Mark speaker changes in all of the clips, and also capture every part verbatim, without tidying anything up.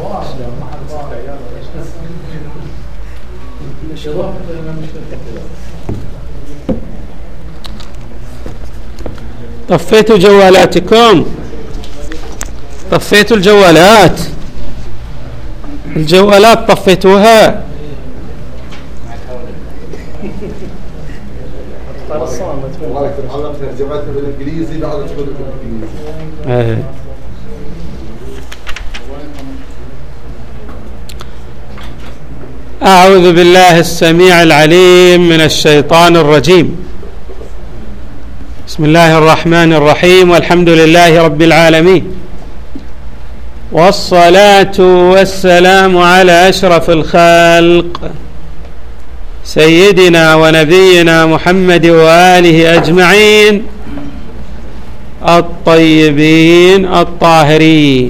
Speaker 1: طفيتوا جوالاتكم؟ طفيتوا الجوالات؟ الجوالات طفيتوها؟
Speaker 2: بالانجليزي بعد تقول بالانجليزي.
Speaker 1: أعوذ بالله السميع العليم من الشيطان الرجيم. بسم الله الرحمن الرحيم، والحمد لله رب العالمين، والصلاة والسلام على أشرف الخلق سيدنا ونبينا محمد وآله أجمعين الطيبين الطاهرين،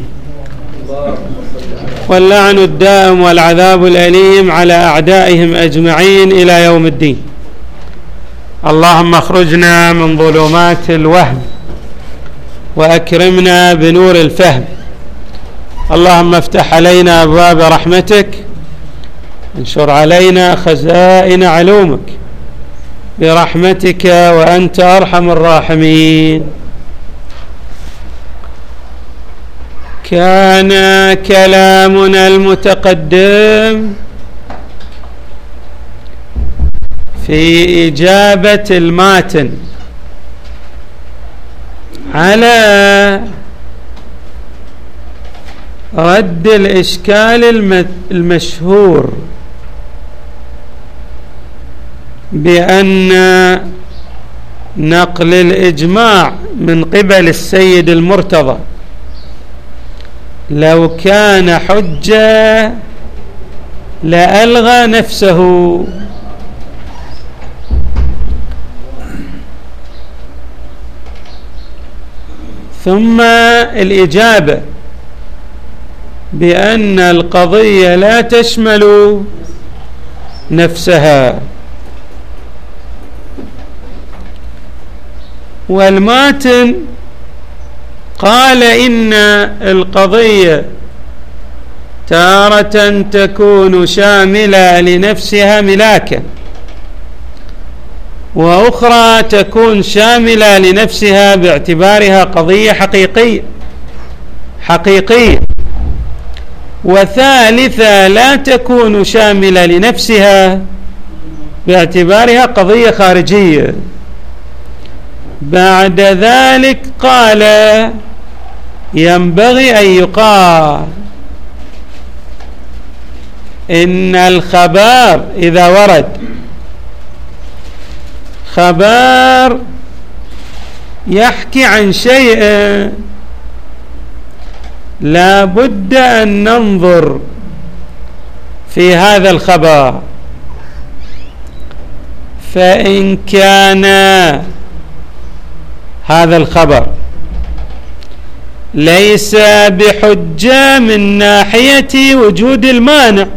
Speaker 1: واللعن الدائم والعذاب الأليم على أعدائهم أجمعين إلى يوم الدين. اللهم اخرجنا من ظلمات الوهم وأكرمنا بنور الفهم. اللهم افتح علينا أبواب رحمتك، انشر علينا خزائن علومك برحمتك وأنت أرحم الراحمين. كان كلامنا المتقدم في إجابة الماتن على رد الإشكال المشهور بأن نقل الإجماع من قبل السيد المرتضى لو كان حجة لألغى نفسه، ثم الإجابة بأن القضية لا تشمل نفسها. والماتن قال إن القضية تارة تكون شاملة لنفسها ملاكا، وأخرى تكون شاملة لنفسها باعتبارها قضية حقيقية حقيقية، وثالثة لا تكون شاملة لنفسها باعتبارها قضية خارجية. بعد ذلك قال ينبغي أن يقال إن الخبر إذا ورد خبر يحكي عن شيء لا بد أن ننظر في هذا الخبر، فإن كان هذا الخبر ليس بحجة من ناحية وجود المانع،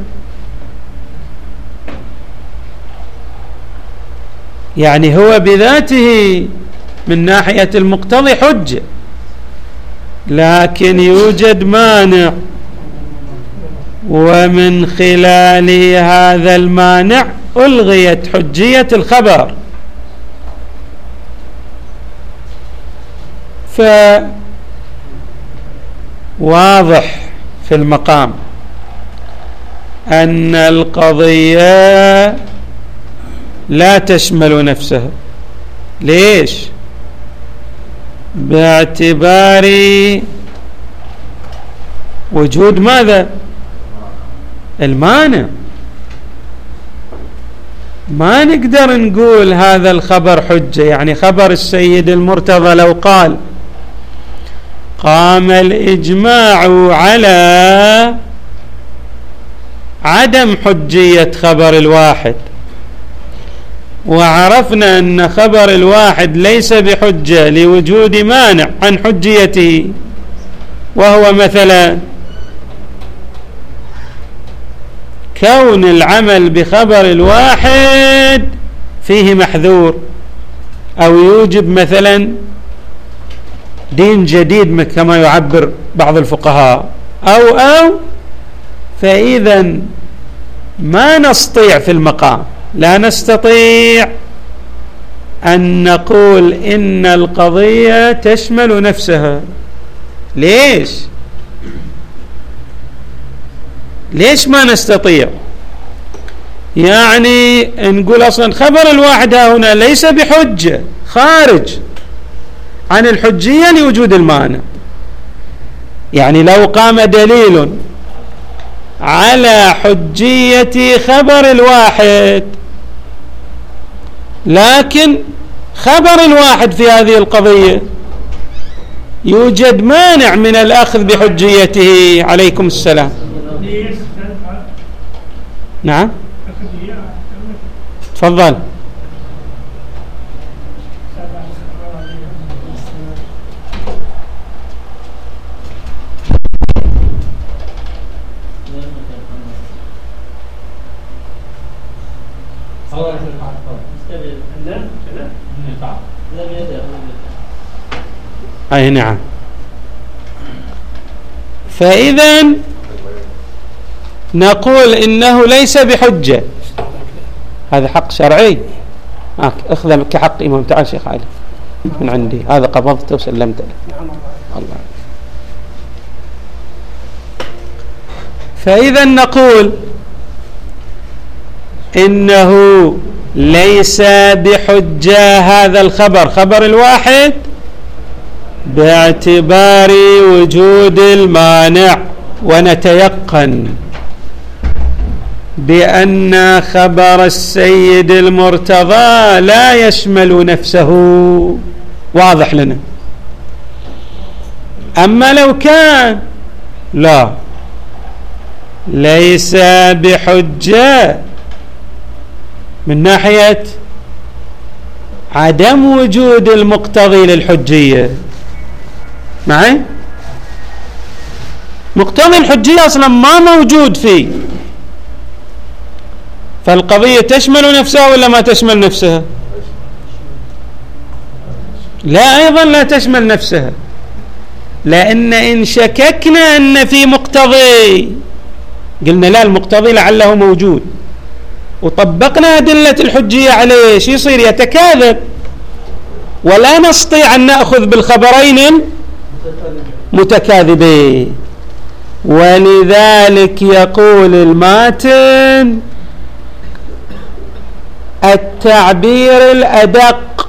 Speaker 1: يعني هو بذاته من ناحية المقتضي حجة، لكن يوجد مانع، ومن خلال هذا المانع ألغيت حجية الخبر. فواضح في المقام أن القضية لا تشمل نفسها. ليش؟ باعتبار وجود ماذا؟ المانع. ما نقدر نقول هذا الخبر حجة، يعني خبر السيد المرتضى لو قال قام الإجماع على عدم حجية خبر الواحد، وعرفنا أن خبر الواحد ليس بحجة لوجود مانع عن حجيته، وهو مثلا كون العمل بخبر الواحد فيه محذور، أو يوجب مثلا دين جديد كما يعبر بعض الفقهاء، أو أو فإذا ما نستطيع في المقام، لا نستطيع أن نقول إن القضية تشمل نفسها. ليش؟ ليش ما نستطيع؟ يعني نقول أصلا خبر الواحد هنا ليس بحجة، خارج عن الحجية لوجود المانع. يعني لو قام دليل على حجية خبر الواحد، لكن خبر الواحد في هذه القضية يوجد مانع من الأخذ بحجيته. عليكم السلام. نعم تفضل. أي نعم. فإذا نقول إنه ليس بحجة، هذا حق شرعي. أخذ كحق إمام. تعال شيخ علي من عندي، هذا قبضته وسلمته الله. فإذا نقول إنه ليس بحجة هذا الخبر، خبر الواحد، باعتبار وجود المانع، ونتيقن بأن خبر السيد المرتضى لا يشمل نفسه. واضح لنا. أما لو كان لا ليس بحجة من ناحية عدم وجود المقتضي للحجية، معي؟ مقتضي الحجية أصلا ما موجود فيه، فالقضية تشمل نفسها ولا ما تشمل نفسها؟ لا، أيضا لا تشمل نفسها، لأن إن شككنا أن في مقتضي قلنا لا، المقتضي لعله موجود، وطبقنا أدلة الحجية عليه، شو يصير؟ يتكاذب، ولا نستطيع أن نأخذ بالخبرين المتكاذبين. ولذلك يقول الماتن التعبير الأدق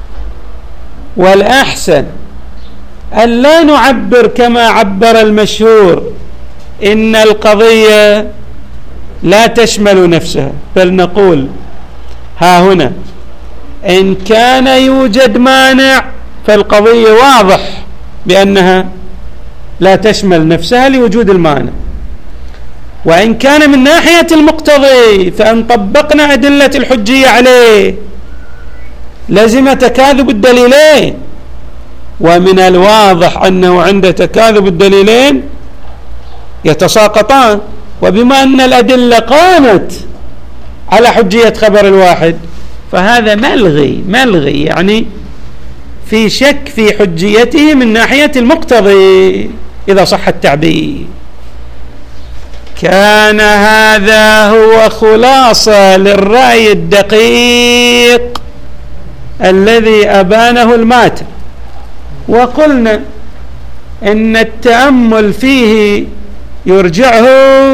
Speaker 1: والأحسن أن لا نعبر كما عبر المشهور إن القضية لا تشمل نفسها، بل نقول ها هنا إن كان يوجد مانع فالقضية واضح بأنها لا تشمل نفسها لوجود المانع، وإن كان من ناحية المقتضي فإن طبقنا أدلة الحجية عليه لازم تكاذب الدليلين، ومن الواضح أنه عند تكاذب الدليلين يتساقطان، وبما أن الأدلة قامت على حجية خبر الواحد فهذا ملغي ملغي يعني في شك في حجيته من ناحية المقتضي إذا صح التعبير. كان هذا هو خلاصة للرأي الدقيق الذي أبانه الماتن، وقلنا إن التأمل فيه يرجعه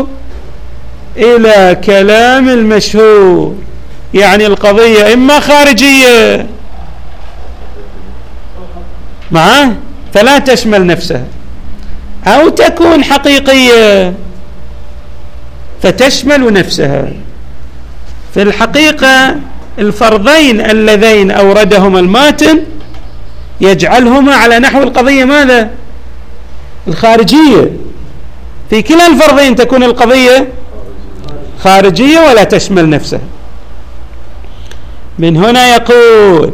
Speaker 1: إلى كلام المشهور، يعني القضية إما خارجية معه فلا تشمل نفسها، أو تكون حقيقية فتشمل نفسها. في الحقيقة الفرضين اللذين أوردهما الماتن يجعلهما على نحو القضية ماذا؟ الخارجية. في كلا الفرضين تكون القضية خارجية ولا تشمل نفسها. من هنا يقول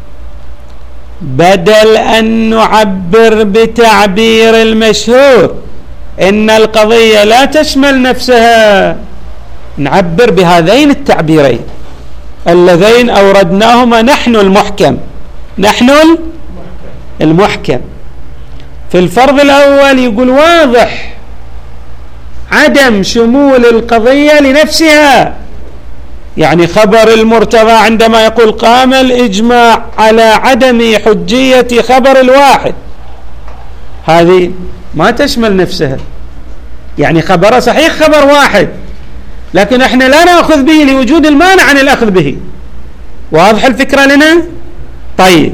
Speaker 1: بدل أن نعبر بتعبير المشهور إن القضية لا تشمل نفسها، نعبر بهذين التعبيرين اللذين أوردناهما نحن المحكم. نحن المحكم في الفرض الأول يقول واضح عدم شمول القضية لنفسها. يعني خبر المرتضى عندما يقول قام الإجماع على عدم حجية خبر الواحد، هذه ما تشمل نفسها. يعني خبر صحيح خبر واحد، لكن احنا لا نأخذ به لوجود المانع عن الأخذ به. واضح الفكرة لنا؟ طيب،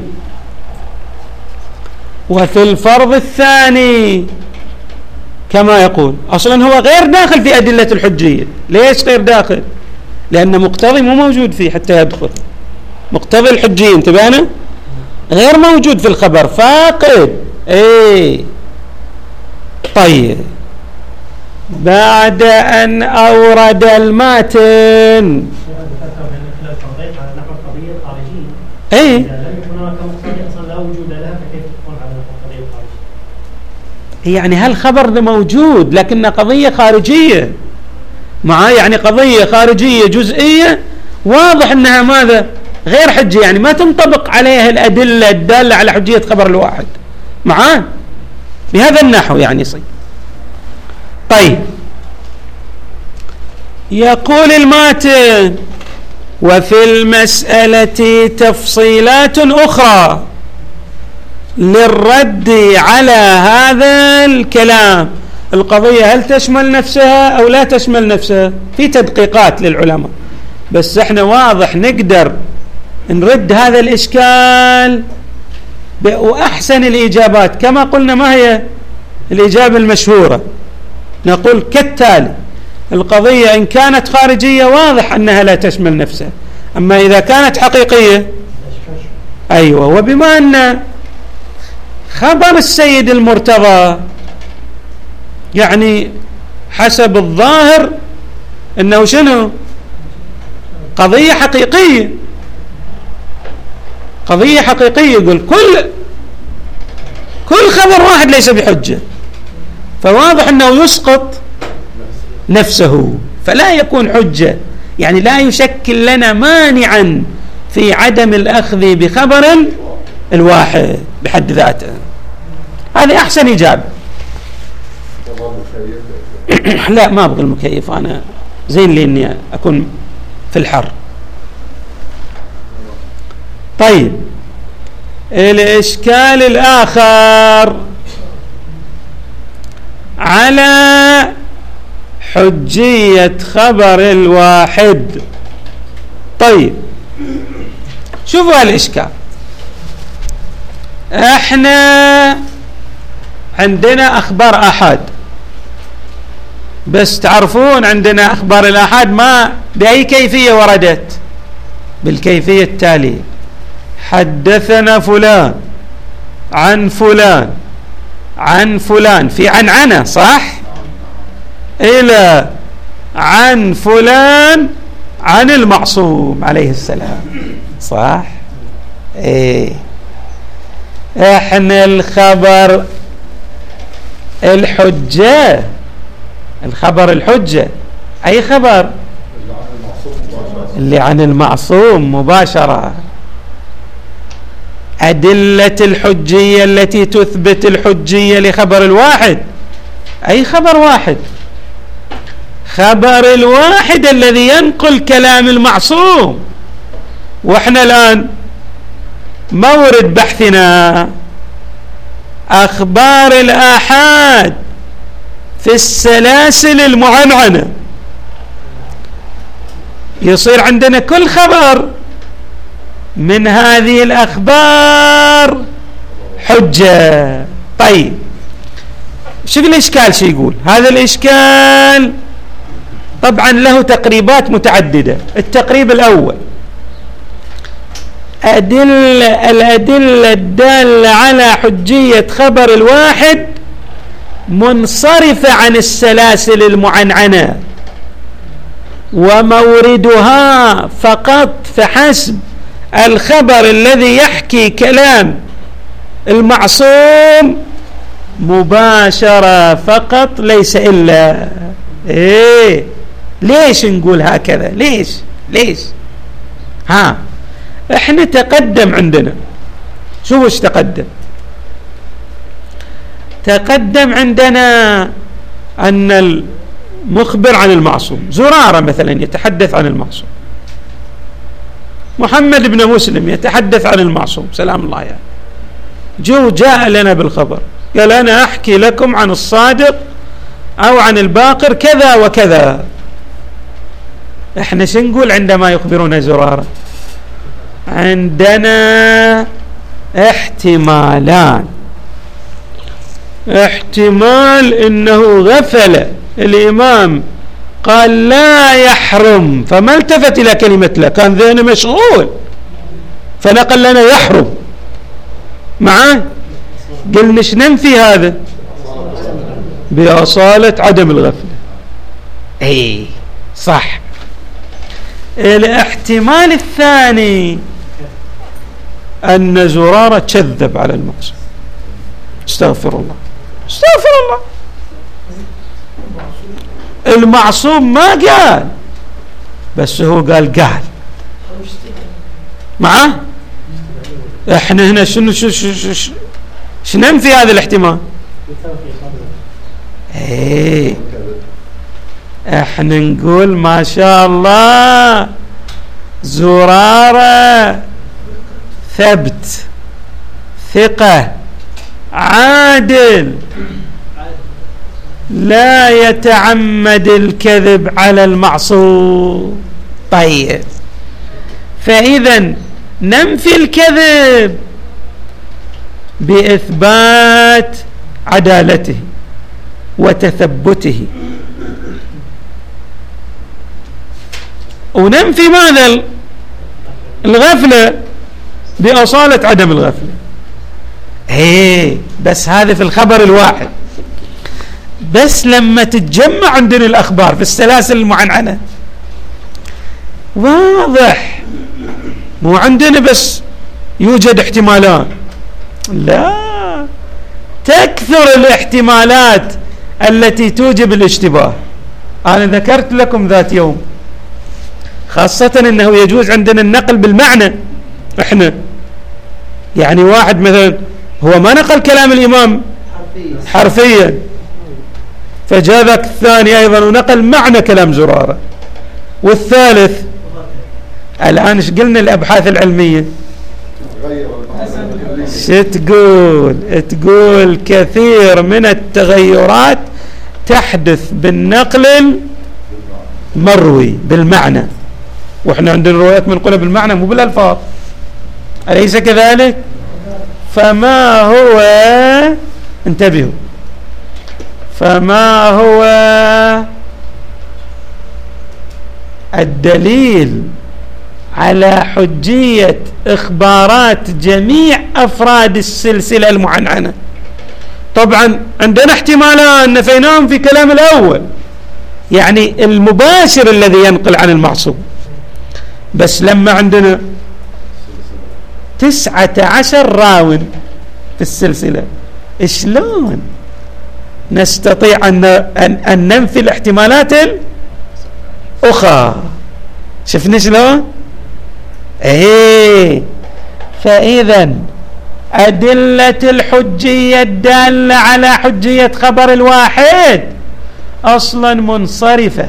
Speaker 1: وفي الفرض الثاني كما يقول أصلا هو غير داخل في أدلة الحجية. ليش غير داخل؟ لأن مقتضي مو موجود فيه حتى يدخل. مقتضي الحجية انتبهنا غير موجود في الخبر، فاقد. ايه طيب، بعد أن أورد الماتن ايه يعني هالخبر ده موجود لكن قضية خارجية معاه، يعني قضية خارجية جزئية واضح أنها ماذا؟ غير حجة، يعني ما تنطبق عليها الأدلة الدالة على حجية خبر الواحد معاه بهذا النحو يعني يصير. طيب، يقول الماتن: وفي المسألة تفصيلات أخرى للرد على هذا الكلام. القضية هل تشمل نفسها أو لا تشمل نفسها؟ في تدقيقات للعلماء، بس احنا واضح نقدر نرد هذا الإشكال وأحسن الإجابات. كما قلنا، ما هي الإجابة المشهورة؟ نقول كالتالي: القضية إن كانت خارجية واضح أنها لا تشمل نفسها، أما إذا كانت حقيقية أيوة. وبما أن خبر السيد المرتضى يعني حسب الظاهر أنه شنو؟ قضية حقيقية، قضية حقيقية. يقول كل كل خبر واحد ليس بحجة، فواضح أنه يسقط نفسه فلا يكون حجة، يعني لا يشكل لنا مانعا في عدم الأخذ بخبر الواحد بحد ذاته. هذه أحسن إجابة. لا، ما أبغى المكيف، أنا زين لي إني أكون في الحر. طيب، الإشكال الآخر على حجية خبر الواحد. طيب، شوفوا الإشكال. احنا عندنا أخبار آحاد، بس تعرفون عندنا أخبار الآحاد ما بأي كيفية وردت؟ بالكيفية التالية: حدثنا فلان عن فلان عن فلان، في عنعنة صح؟ إلى عن فلان عن المعصوم عليه السلام صح؟ إيه، احنا الخبر الحجة، الخبر الحجة أي خبر؟ اللي عن المعصوم مباشرة. أدلة الحجية التي تثبت الحجية لخبر الواحد أي خبر واحد؟ خبر الواحد الذي ينقل كلام المعصوم. وإحنا الآن مورد بحثنا أخبار الآحاد في السلاسل المعنعنة، يصير عندنا كل خبر من هذه الأخبار حجة. طيب، شوف الإشكال شو يقول. هذا الإشكال طبعا له تقريبات متعددة. التقريب الأول: أدلة الأدلة الدالة على حجية خبر الواحد منصرفة عن السلاسل المعنعنة، وموردها فقط فحسب الخبر الذي يحكي كلام المعصوم مباشرة فقط ليس إلا. إيه، ليش نقول هكذا؟ ليش ليش ها احنا تقدم عندنا، شو وش تقدم تقدم عندنا أن مخبر عن المعصوم، زرارة مثلا يتحدث عن المعصوم، محمد بن مسلم يتحدث عن المعصوم سلام الله عليه، يعني جو جاء لنا بالخبر قال أنا أحكي لكم عن الصادق أو عن الباقر كذا وكذا. احنا شو نقول عندما يخبرنا زرارة؟ عندنا احتمالان، احتمال انه غفل الامام قال لا يحرم فما التفت الى كلمة لا، كان ذهنه مشغول فنقل لنا يحرم معاه، قلنا ايش ننفي هذا؟ بأصالة عدم الغفلة. اي صح. الاحتمال الثاني أن زرارة كذب على المعصوم، استغفر الله استغفر الله، المعصوم ما قال بس هو قال قال معه. احنا هنا شنو شو شو شو شو شنو في هذا الاحتمال؟ ايه احنا نقول ما شاء الله زرارة ثبت ثقة عادل لا يتعمد الكذب على المعصوم. طيب فإذا ننفي الكذب بإثبات عدالته وتثبته، وننفي ماذا؟ الغفلة بأصالة عدم الغفلة. ايه بس هذا في الخبر الواحد، بس لما تتجمع عندنا الأخبار في السلاسل المعنعنة واضح، مو عندنا بس يوجد احتمالات، لا تكثر الاحتمالات التي توجب الاشتباه. أنا ذكرت لكم ذات يوم خاصة أنه يجوز عندنا النقل بالمعنى، إحنا يعني واحد مثلا هو ما نقل كلام الإمام حرفيا فجاء ذاك الثاني أيضا ونقل معنى كلام زرارة، والثالث الآن ايش قلنا الأبحاث العلمية شو تقول؟ تقول كثير من التغيرات تحدث بالنقل المروي بالمعنى، واحنا عندنا روايات منقولة بالمعنى مو بالألفاظ، أليس كذلك؟ فما هو، انتبهوا، فما هو الدليل على حجية إخبارات جميع أفراد السلسلة المعنعنة؟ طبعا عندنا احتمالان نفيناهم في كلام الأول، يعني المباشر الذي ينقل عن المعصوم، بس لما عندنا تسعة عشر راو في السلسلة شلون نستطيع أن, أن, أن ننفي الاحتمالات الأخرى؟ شفنا شلون؟ ايه فإذا أدلة الحجية الدالة على حجية خبر الواحد أصلا منصرفة،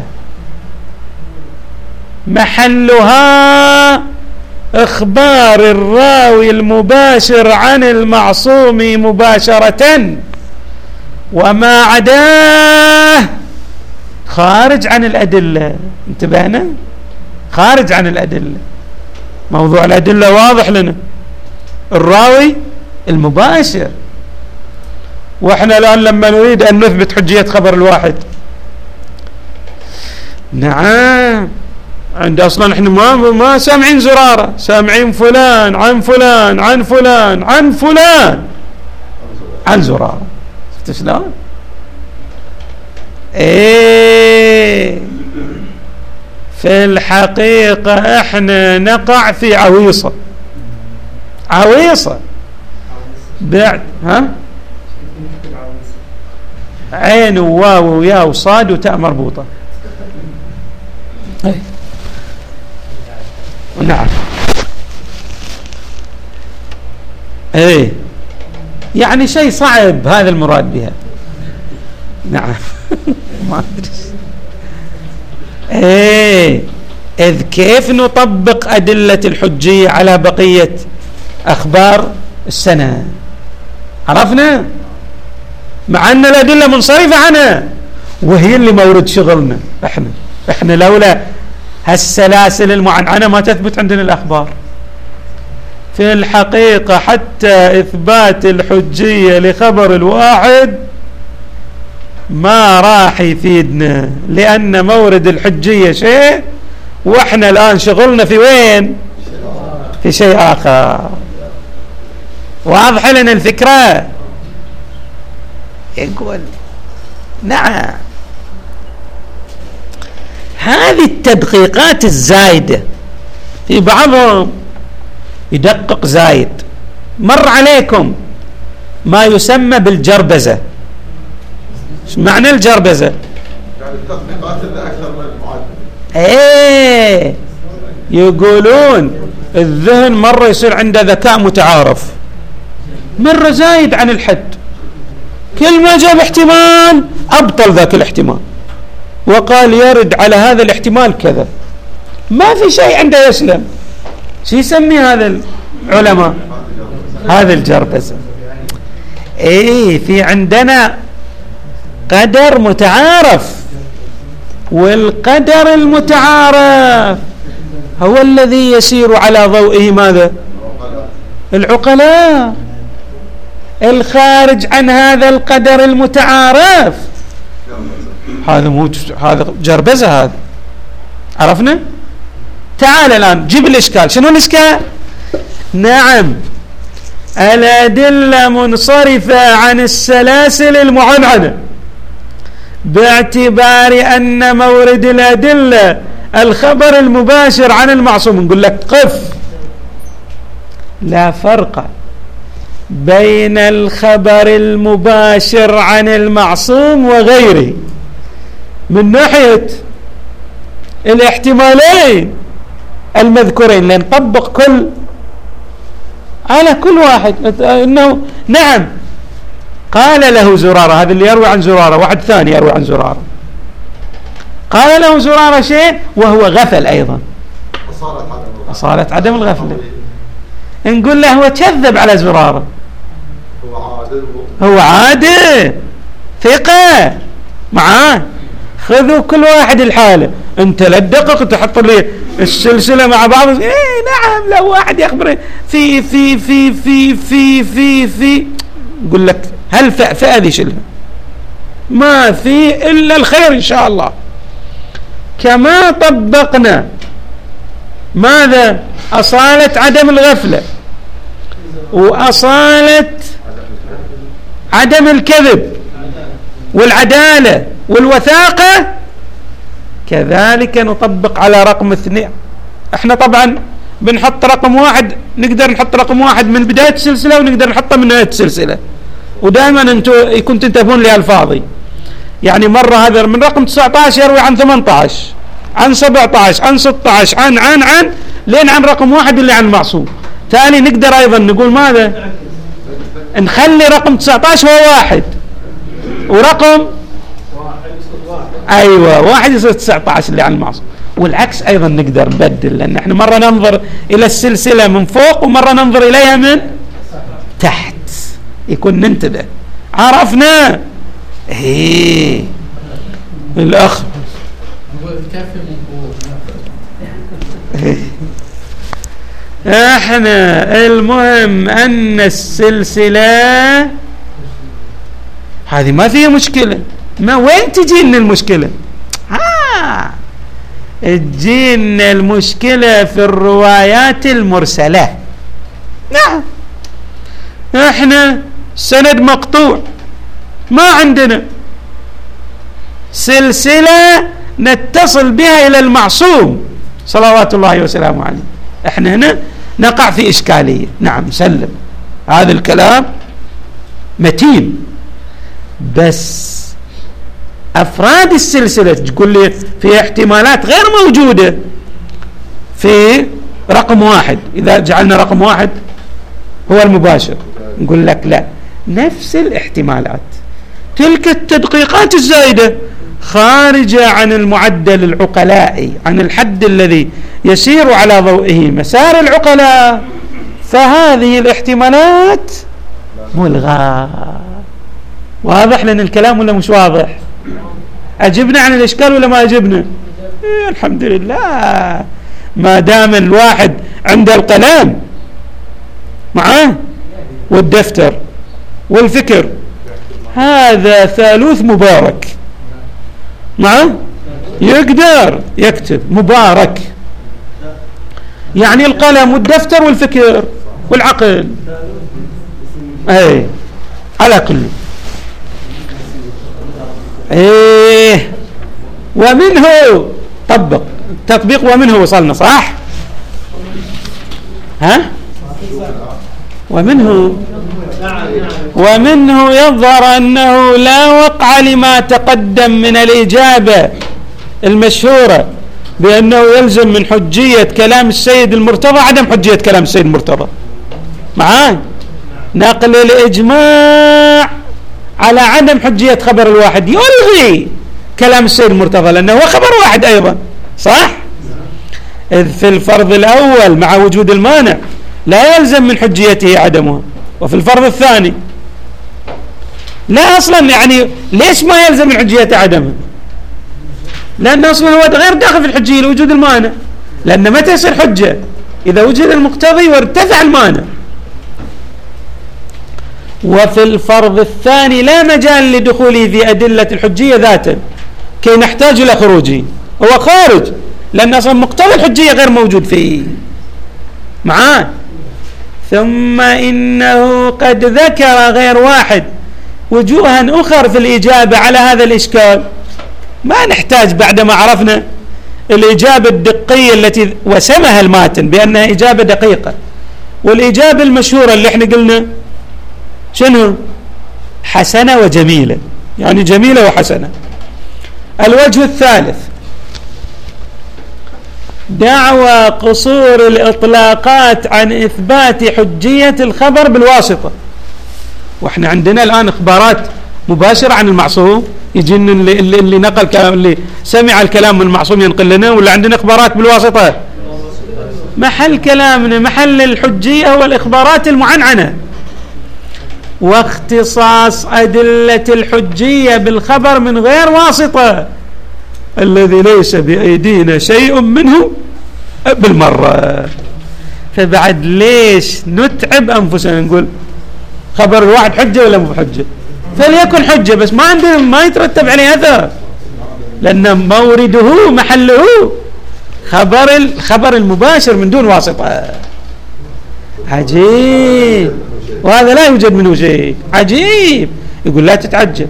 Speaker 1: محلها إخبار الراوي المباشر عن المعصوم مباشرة، وما عداه خارج عن الأدلة. انتبهنا؟ خارج عن الأدلة. موضوع الأدلة واضح لنا، الراوي المباشر، واحنا الآن لما نريد أن نثبت حجية خبر الواحد نعم عند أصلا احنا ما ما سامعين زرارة، سامعين فلان عن فلان عن فلان عن فلان عن زرارة. شفت شلون؟ ايه في الحقيقة احنا نقع في عويصة عويصة بعد ها عين وواو وياء وصاد وتاء مربوطة. ايه نعم ايه يعني شيء صعب هذا المراد بها. نعم ما ادري ايه إذ كيف نطبق أدلة الحجية على بقية أخبار السنة؟ عرفنا مع أن الأدلة منصرفة عنها وهي اللي مورد شغلنا. احنا احنا لولا هالسلاسل المعنعنة ما تثبت عندنا الأخبار. في الحقيقة حتى إثبات الحجية لخبر الواحد ما راح يفيدنا، لأن مورد الحجية شيء وإحنا الآن شغلنا في وين؟ في شيء آخر. واضح لنا الفكرة؟ يقول نعم هذه التدقيقات الزايدة في بعضهم يدقق زايد. مر عليكم ما يسمى بالجربزة. ايش معنى الجربزة؟
Speaker 2: يعني التطبيقات اللي أكثر من المعدل.
Speaker 1: ايه يقولون الذهن مرة يصير عنده ذكاء متعارف، مرة زايد عن الحد، كل ما جاب احتمال أبطل ذاك الاحتمال وقال يرد على هذا الاحتمال كذا، ما في شيء عنده يسلم. شو يسمي هذا العلماء؟ هذا الجربزة. ايه في عندنا قدر متعارف، والقدر المتعارف هو الذي يسير على ضوئه ماذا؟ العقلاء. الخارج عن هذا القدر المتعارف هذا مو هذا جربزة. هذا عرفنا؟ تعال الآن جيب الإشكال. شنو الإشكال؟ نعم الأدلة منصرفة عن السلاسل المعنعنة باعتبار أن مورد الأدلة الخبر المباشر عن المعصوم. نقول لك قف، لا فرق بين الخبر المباشر عن المعصوم وغيره من ناحية الاحتمالين المذكورين، لنطبق كل على كل واحد. انه نعم قال له زرارة، هذا اللي يروي عن زرارة، واحد ثاني يروي عن زرارة، قال له زرارة شيء وهو غفل أيضا، أصالة عدم الغفلة. نقول له هو كذب على زرارة، هو عادل ثقة معاه. خذوا كل واحد الحالة، انت لا تدقق تحط لي السلسلة مع بعض. ايه نعم لو واحد يخبر في في في في في في في يقول لك هل فأفأ ذي شلها ما في إلا الخير إن شاء الله. كما طبقنا ماذا؟ أصالة عدم الغفلة وأصالة عدم الكذب والعدالة والوثاقة، كذلك نطبق على رقم اثنين. احنا طبعا بنحط رقم واحد، نقدر نحط رقم واحد من بداية السلسلة ونقدر نحطه من نهاية السلسلة، ودائما انتم يكون تنتبهون لألفاظي. يعني مرة هذا من رقم تسعة عشر يروي عن ثمانية عشر عن سبعة عشر عن ستة عشر عن عن عن لين عن رقم واحد اللي عن المعصوم. تالي نقدر ايضا نقول ماذا؟ نخلي رقم تسعة عشر هو واحد ورقم ايوه واحد يصير تسعة عشر اللي عن المعصوم، والعكس ايضا نقدر نبدل، لان احنا مرة ننظر الى السلسلة من فوق ومرة ننظر اليها من تحت، يكون ننتبه. عرفنا؟ ايه الاخ احنا المهم ان السلسلة هذه ما فيها مشكلة. ما وين تجينا المشكلة؟ ها تجينا المشكلة في الروايات المرسلة. نعم احنا سند مقطوع ما عندنا، سلسلة نتصل بها إلى المعصوم صلوات الله وسلامه عليه. احنا هنا نقع في إشكالية. نعم سلم، هذا الكلام متين، بس أفراد السلسلة تقول لي في احتمالات غير موجودة في رقم واحد. إذا جعلنا رقم واحد هو المباشر نقول لك لا، نفس الاحتمالات، تلك التدقيقات الزايدة خارجة عن المعدل العقلائي، عن الحد الذي يسير على ضوئه مسار العقلاء، فهذه الاحتمالات ملغاة. واضح لنا الكلام ولا مش واضح؟ أجبنا عن الإشكال ولا ما أجبنا؟ إيه الحمد لله. ما دام الواحد عنده القلم معاه والدفتر والفكر، هذا ثالوث مبارك، معاه يقدر يكتب مبارك، يعني القلم والدفتر والفكر والعقل. اي على كل ايه. ومنه طبق تطبيق، ومنه وصلنا صح؟ ها؟ ومنه ومنه يظهر أنه لا وقع لما تقدم من الإجابة المشهورة بأنه يلزم من حجية كلام السيد المرتضى عدم حجية كلام السيد المرتضى. معاي نقل الإجماع على عدم حجية خبر الواحد يلغي كلام السيد المرتضى، لأنه هو خبر واحد أيضا، صح؟ إذ في الفرض الأول مع وجود المانع لا يلزم من حجيته عدمها، وفي الفرض الثاني لا أصلا. يعني ليش ما يلزم من حجيته عدمها؟ لأن أصلا هو غير داخل في الحجية لوجود المانع، لأن متى يصير حجة؟ إذا وجد المقتضي وارتفع المانع. وفي الفرض الثاني لا مجال لدخوله في أدلة الحجية ذاتا كي نحتاج إلى خروجه، هو خارج لأن أصلا مقتضى الحجية غير موجود فيه. معاه ثم إنه قد ذكر غير واحد وجوها أخر في الإجابة على هذا الإشكال، ما نحتاج بعدما عرفنا الإجابة الدقية التي وسمها الماتن بأنها إجابة دقيقة، والإجابة المشهورة اللي احنا قلنا شنو؟ حسنة وجميلة، يعني جميلة وحسنة. الوجه الثالث دعوى قصور الإطلاقات عن إثبات حجية الخبر بالواسطة. وإحنا عندنا الآن إخبارات مباشرة عن المعصوم، يجينا اللي, اللي, اللي نقل كلام، اللي سمع الكلام من المعصوم ينقل لنا، ولا عندنا إخبارات بالواسطة؟ محل كلامنا محل الحجية هو الإخبارات المعنعنة، واختصاص أدلة الحجية بالخبر من غير واسطة الذي ليس بأيدينا شيء منه بالمرة. فبعد ليش نتعب أنفسنا نقول خبر الواحد حجة ولا مو حجة؟ فليكن حجة، بس ما عندنا ما يترتب عليه أثر، لأن مورده محله خبر الخبر المباشر من دون واسطة. عجيب، وهذا لا يوجد منه شيء. عجيب. يقول لا تتعجب.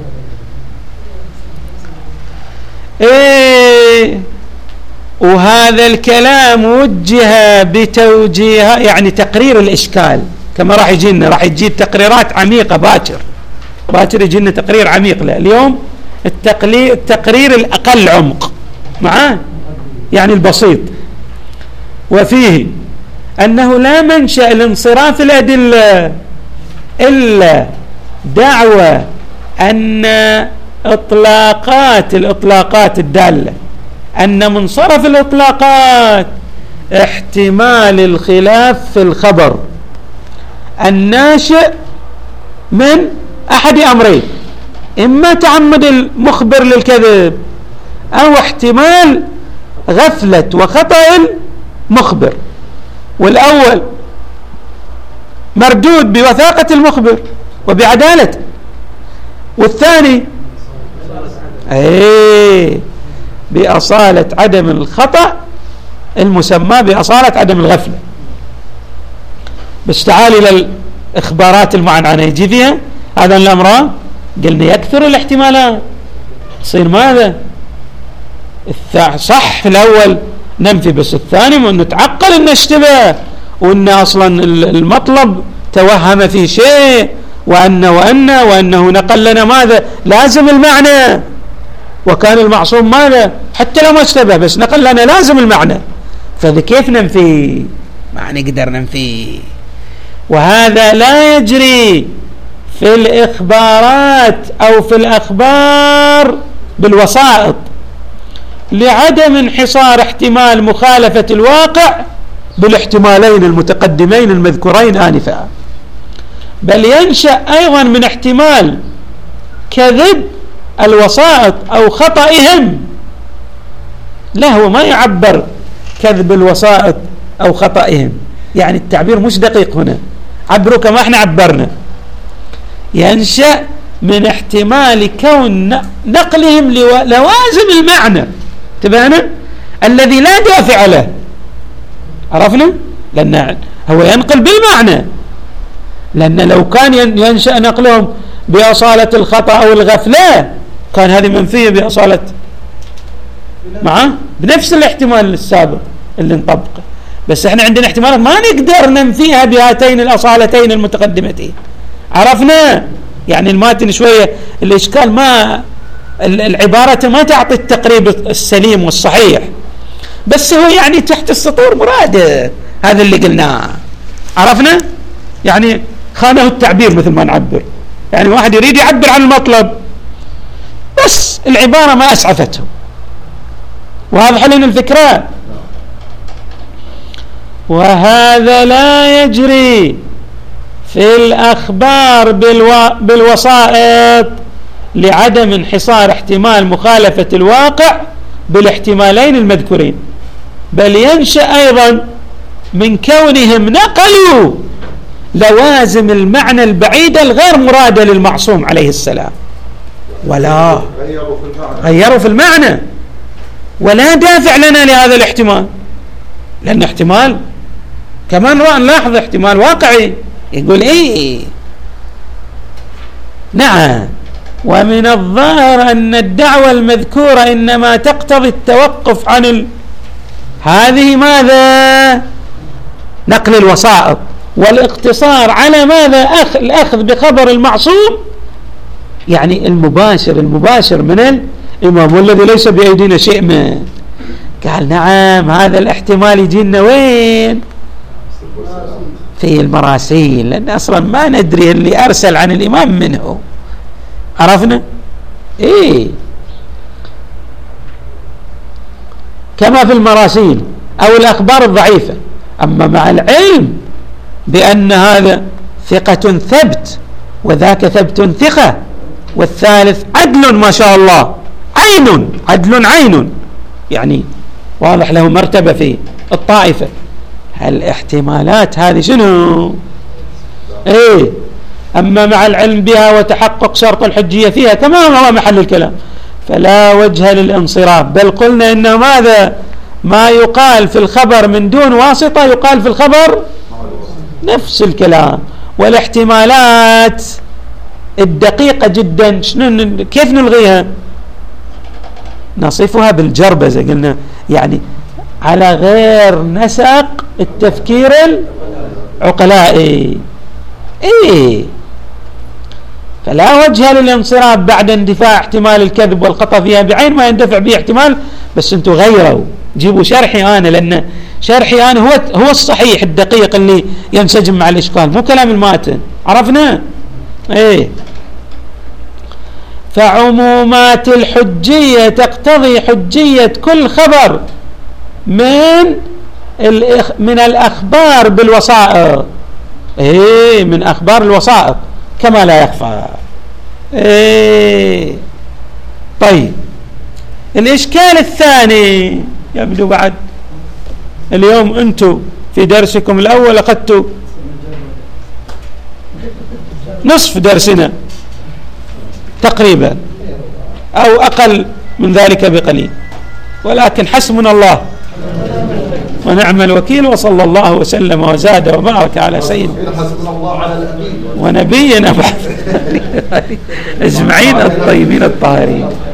Speaker 1: إيه، وهذا الكلام وجه بتوجيه يعني تقرير الإشكال، كما راح يجينا راح يجي تقريرات عميقة باكر باكر يجينا تقرير عميق. لا اليوم التقرير التقرير الأقل عمق معاه، يعني البسيط. وفيه أنه لا منشأ لانصراف الأدلة إلا دعوى أن إطلاقات الإطلاقات الدالة أن منصرف الإطلاقات احتمال الخلاف في الخبر الناشئ من أحد أمرين: إما تعمد المخبر للكذب، أو احتمال غفلة وخطأ المخبر. والأول مردود بوثاقة المخبر وبعدالته، والثاني ايه بأصالة عدم الخطأ المسمى بأصالة عدم الغفلة. بس تعال إلى الإخبارات المعنعنة يجي فيها هذا الأمران، قلنا يكثر الاحتمالات، تصير ماذا؟ صح في الأول ننفي، بس الثاني نتعقل أن اشتبه، وأن أصلا المطلب توهم في شيء، وأن وأن وأنه نقل لنا ماذا؟ لازم المعنى، وكان المعصوم ماذا؟ حتى لو ما اشتبه بس نقل لنا لازم المعنى. فذا كيف ننفي؟ ما نقدر ننفي. وهذا لا يجري في الإخبارات أو في الأخبار بالوسائط لعدم انحصار احتمال مخالفة الواقع بالاحتمالين المتقدمين المذكورين آنفا، بل ينشأ أيضا من احتمال كذب الوسائط أو خطئهم. لا، هو ما يعبر كذب الوسائط أو خطئهم، يعني التعبير مش دقيق هنا، عبروا كما احنا عبرنا. ينشأ من احتمال كون نقلهم لوازم المعنى تبعنا الذي لا دافع له، عرفنا؟ لأن هو ينقل بالمعنى، لأن لو كان ينشأ نقلهم بأصالة الخطأ أو الغفلة كان هذه منفية بأصالة معه بنفس الاحتمال السابق اللي نطبقه، بس احنا عندنا احتمالات ما نقدر ننفيها بهاتين الأصالتين المتقدمتين، عرفنا؟ يعني الماتن شوية الإشكال، ما العبارة ما تعطي التقريب السليم والصحيح، بس هو يعني تحت السطور مراده هذا اللي قلناه، عرفنا؟ يعني خانه التعبير مثل ما نعبر، يعني واحد يريد يعبر عن المطلب بس العبارة ما أسعفته. واضح لنا الفكرة؟ وهذا لا يجري في الأخبار بالو... بالوسائط لعدم انحصار احتمال مخالفة الواقع بالاحتمالين المذكورين، بل ينشأ أيضا من كونهم نقلوا لوازم المعنى البعيدة الغير مرادة للمعصوم عليه السلام، ولا غيروا في المعنى ولا دافع لنا لهذا الاحتمال، لأن احتمال كمان نلاحظ احتمال واقعي يقول ايه نعم. ومن الظاهر أن الدعوة المذكورة إنما تقتضي التوقف عن ال... هذه ماذا؟ نقل الوسائط، والاقتصار على ماذا؟ أخ... الأخذ بخبر المعصوم، يعني المباشر المباشر من الإمام والذي ليس بأيدينا شيء من. قال نعم، هذا الاحتمال يجينا وين؟ في المراسيل، لأن أصلا ما ندري اللي أرسل عن الإمام منه، عرفنا؟ إيه، كما في المراسيل أو الأخبار الضعيفة. أما مع العلم بأن هذا ثقة ثبت وذاك ثبت ثقة والثالث عدل ما شاء الله، عين عدل عين، يعني واضح له مرتبة في الطائفة. هالاحتمالات هذه شنو؟ ايه، اما مع العلم بها وتحقق شرط الحجية فيها كما هو محل الكلام فلا وجه للانصراف، بل قلنا ان ماذا؟ ما يقال في الخبر من دون واسطة يقال في الخبر نفس الكلام. والاحتمالات الدقيقة جدا شنو كيف نلغيها؟ نصفها بالجربزة، قلنا يعني على غير نسق التفكير العقلائي. ايه، فلا وجه للانصراف بعد اندفاع احتمال الكذب والخطأ فيها بعين ما يندفع به احتمال. بس انتم غيروا، جيبوا شرحي انا، لان شرحي انا هو هو الصحيح الدقيق اللي ينسجم مع الاشكال، مو كلام الماتن، عرفنا؟ ايه، فعمومات الحجية تقتضي حجية كل خبر من الإخ من الأخبار بالوسائط. ايه، من أخبار الوسائط كما لا يخفى. ايه، طيب الإشكال الثاني يبدو بعد اليوم أنتم في درسكم الأول أخذتوا نصف درسنا تقريبا أو أقل من ذلك بقليل، ولكن حسبنا الله ونعم الوكيل، وصلى الله وسلم وزاد وبارك على سيدنا ونبينا بعد أجمعين الطيبين الطاهرين.